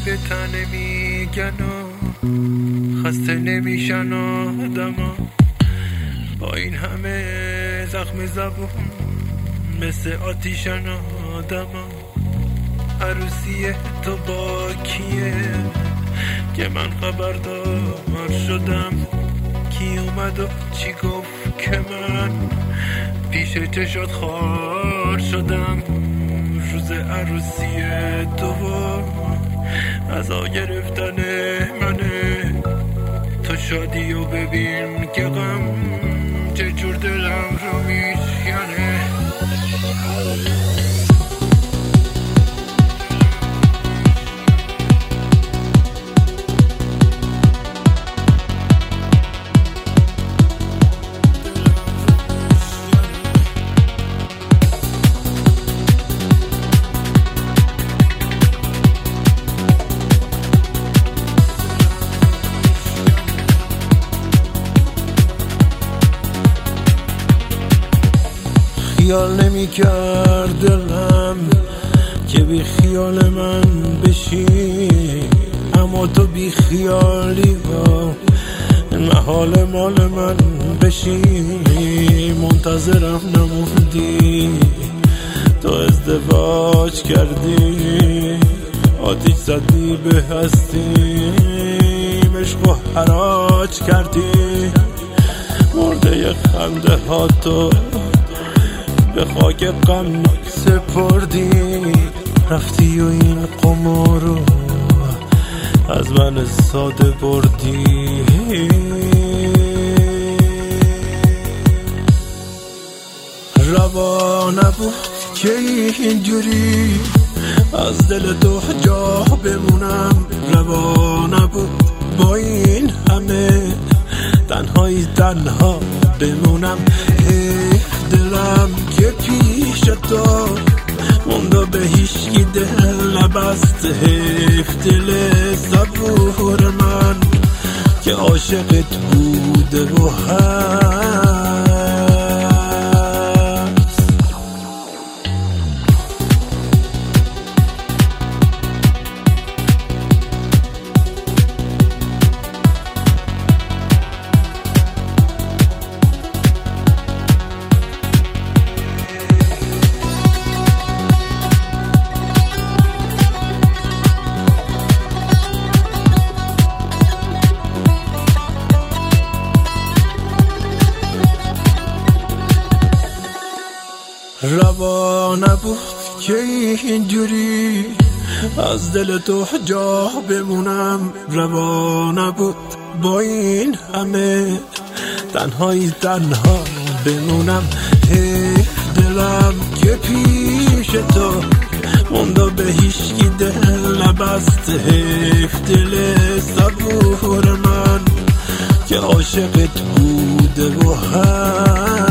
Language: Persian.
به تن میگن و خسته نمیشن آدما، با این همه زخم زبون مثل آتیشن آدما. عروسی تو با کیه که من خبردار شدم؟ کی اومد و چی گفت که من پیش چشات خوار شدم؟ روز عروسی تو عزا گرفتن منه، تو شادی و ببین که غم چجور دلم رو میشکنه. خیال نمی کرد دلم که بی خیال من بشی، اما تو بی خیالی ها محال مال من بشی. منتظرم نموندی، تو ازدواج کردی، آتیش زدی به هستی، عشق و حراج کردی، مرده خنده ها تو به خاک غم سپردی. رفتی و این قمار رو از من ساده بردی. روا نبود که اینجوری از دل تو جا بمونم، روا نبود با این همه تنهایی تنها بمونم. دلم که پیش تو مونده به هیچکی دل نبست، حیف دل صبور من که عاشقت بوده و هست. روا نبود که اینجوری از دل تو جا بمونم، روا نبود با این همه تنهایی تنها بمونم. دلم که پیش تو مونده به هیچکی دل نبست، حیف دل صبور من که عاشقت بوده و هست.